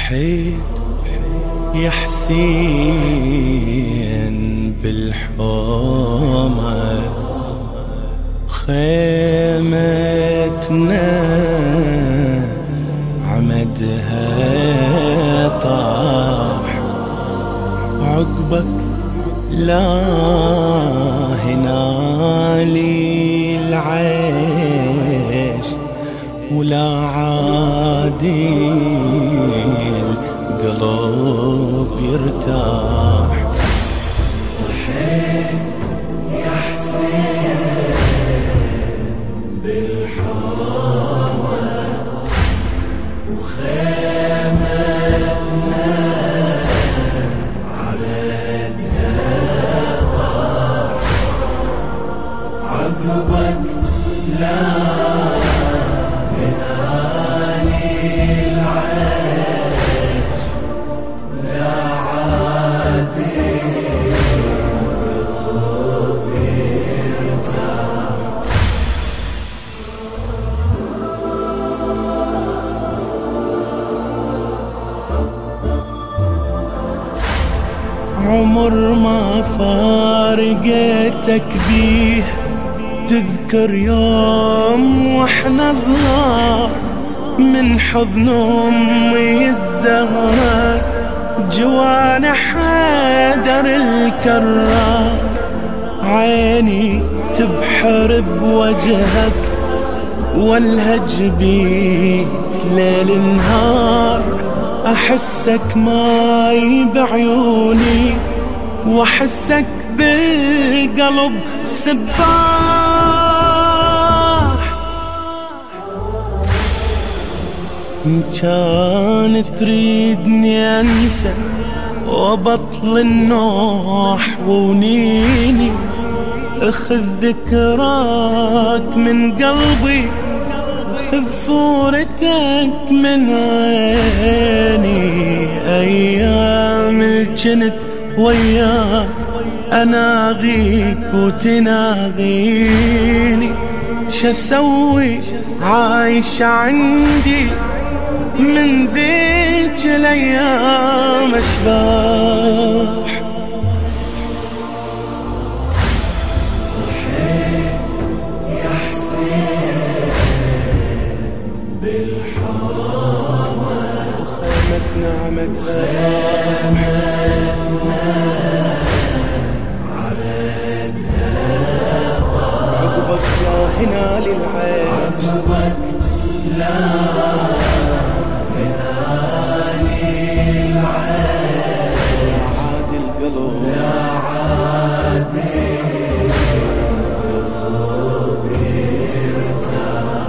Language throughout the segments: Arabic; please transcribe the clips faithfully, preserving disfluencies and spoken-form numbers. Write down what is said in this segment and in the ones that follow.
وحيد يا حسين بالحومة خيمتنا عمدها طاح عقبك لا هنالي العيش ولا عادي القلب يرتاح. وحيد يا حسين بالحومة وخيمتنا عمدها طاح عقبك لا هنالي العيش لا عادي القلب يرتاح. عمر ما فارقتك بيه تذكر يوم واحنا صغار من حضن امي الزهراء جوانا حيدر الكرار عيني تبحر بوجهك والهج بيك ليل نهار احسك ماي بعيوني واحسك بالقلب سباح. إن كان تريدني انسى وبطل النوح ونيني اخذ ذكراك من قلبي خذ صورتك من عيني ايام الجنت وياك اناغيك وتناغيني شسوي عايش عندي من ذيك الايام اشباح. وحيد يا حسين بالحومة وخيمتنا عمدها عقبك لا هنا للعيش عقبك لا هنالي العيش عاد القلب لا عادي القلب يرتاح.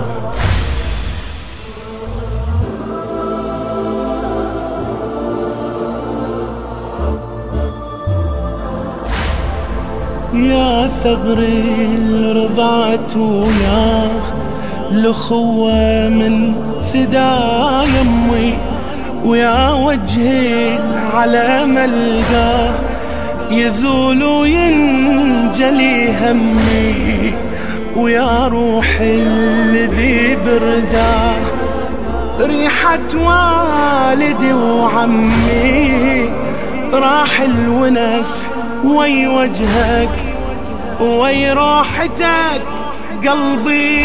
يا ثغر الرضعت وياه الأخوة من فدا يمي ويا وجهي على ملقاه يزول وينجلي همي ويا روحي الذي برداه ريحة والدي وعمي راح الونس وي وجهك وي روحتك قلبي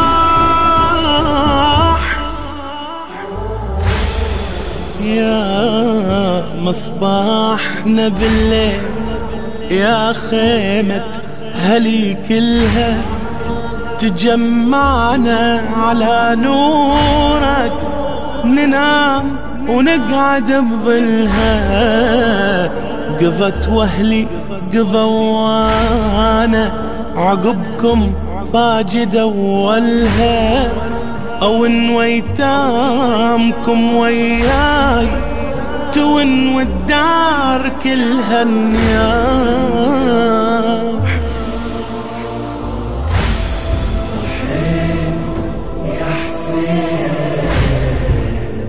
راح. يا مصباحنا بالليل يا خيمة هلي كلها تجمعنا على نورك ننام ونقعد بظلها قضت واهلي قضوا وانا عقبكم فاجد اولها او ان ويتامكم وياي تون والدار كلها النياح. وحيد يا حسين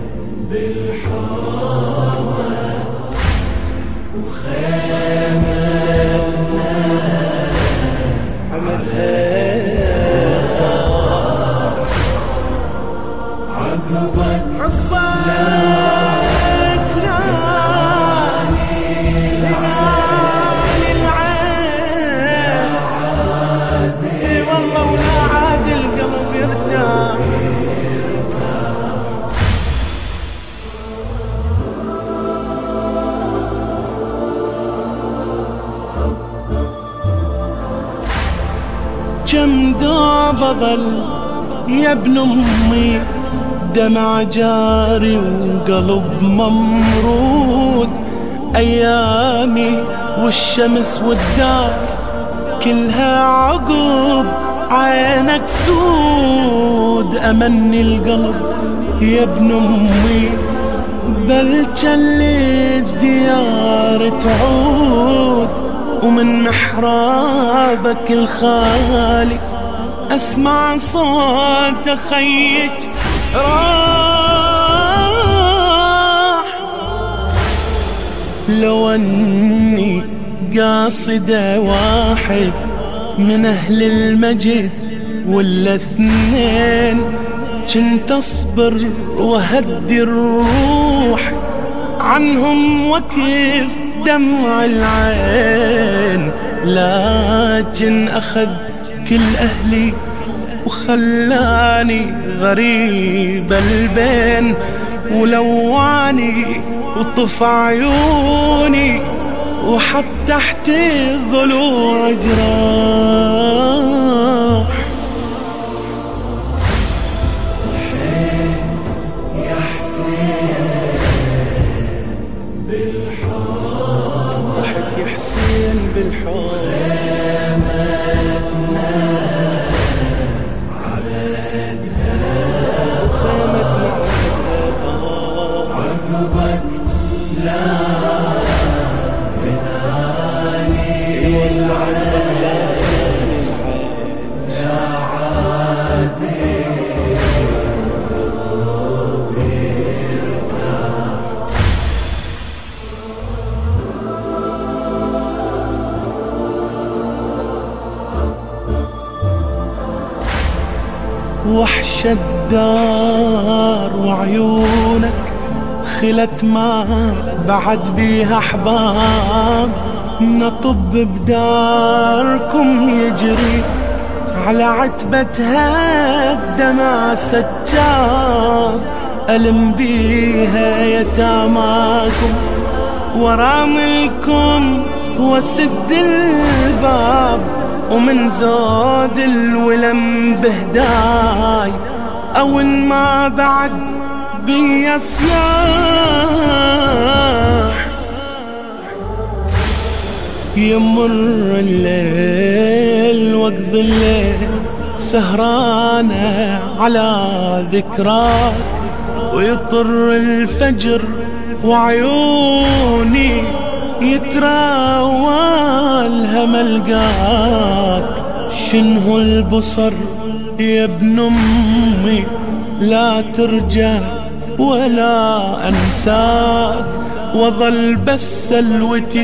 بالحومة وخيمتنا عمدها عقبك لا بظل يا ابن امي دمع جاري وقلب ممرود. ايامي والشمس والدار كلها عقب عينك سود. امني القلب يا ابن امي بل جلج ديار تعود. ومن محرابك الخالي اسمع صوت خيك راح. لو اني قاصده واحد من اهل المجد ولا اثنين كنت اصبر وهدي الروح عنهم وكيف دمع العين. لكن اخذ كل اهلي وخلاني غريب البين. ولواني وطف عيوني وحط تحت الضلوع جراح. وحين يا حسين بالحب ضحت يا حسين بالحب. خيمتنا على الذهب عقبك لا ينالي لا عادي قلبي ارتاح. وحش الدار وعيونك خلت ما بعد بيها احباب. نطب بداركم يجري على عتبتها الدمع سجاب. ألم بيها يتاماكم وراملكم وسد الباب. ومن زود الولم بهداي او ان ما بعد بي صياح. يمر الليل وقت الليل سهرانة على ذكراك. ويطر الفجر وعيوني يتراوى الهم لقاك. شنه البصر يا ابن امي لا ترجع ولا انساك. وظل بس سلوتي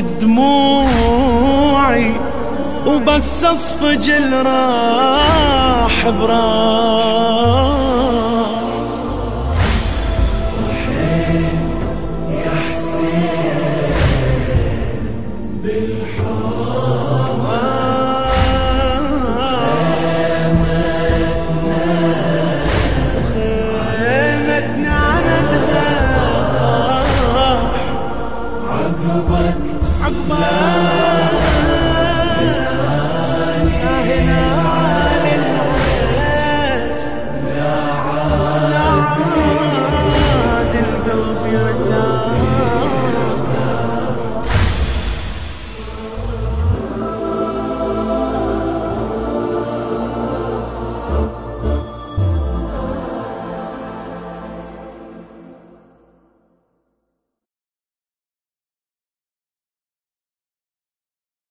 دموعي وبس اصفج الراح براك.